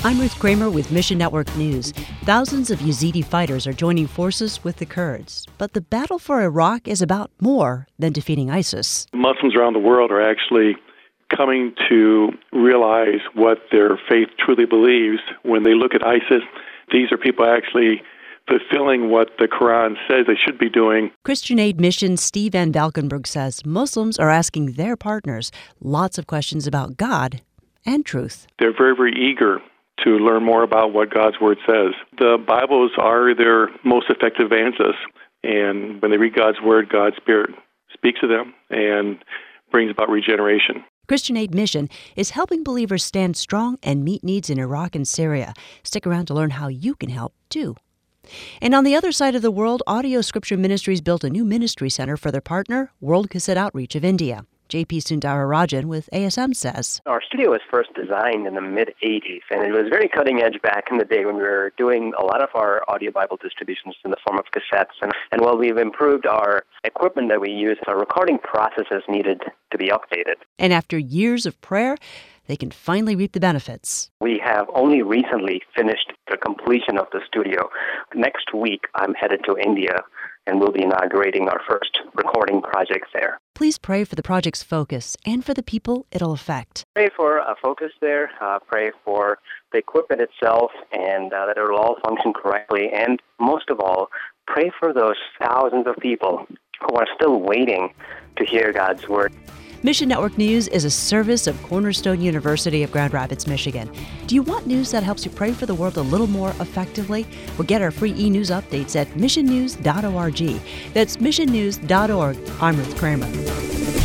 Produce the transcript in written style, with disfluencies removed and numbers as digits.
I'm Ruth Kramer with Mission Network News. Thousands of Yazidi fighters are joining forces with the Kurds. But the battle for Iraq is about more than defeating ISIS. Muslims around the world are actually coming to realize what their faith truly believes. When they look at ISIS, these are people actually fulfilling what the Quran says they should be doing. Christian Aid Mission Steve Van Valkenburg says Muslims are asking their partners lots of questions about God and truth. They're very, very eager to learn more about what God's Word says. The Bibles are their most effective answers, and when they read God's Word, God's Spirit speaks to them and brings about regeneration. Christian Aid Mission is helping believers stand strong and meet needs in Iraq and Syria. Stick around to learn how you can help, too. And on the other side of the world, Audio Scripture Ministries built a new ministry center for their partner, World Cassette Outreach of India. J.P. Sundararajan with ASM says, Our studio was first designed in the mid-'80s, and it was very cutting edge back in the day when we were doing a lot of our audio Bible distributions in the form of cassettes. And while we've improved our equipment that we use, our recording processes needed to be updated. And after years of prayer, they can finally reap the benefits. We have only recently finished the completion of the studio. Next week, I'm headed to India, and we'll be inaugurating our first recording project there. Please pray for the project's focus and for the people it'll affect. Pray for a focus there. Pray for the equipment itself and that it will all function correctly. And most of all, pray for those thousands of people who are still waiting to hear God's Word. Mission Network News is a service of Cornerstone University of Grand Rapids, Michigan. Do you want news that helps you pray for the world a little more effectively? Well, get our free e-news updates at missionnews.org. That's missionnews.org. I'm Ruth Kramer.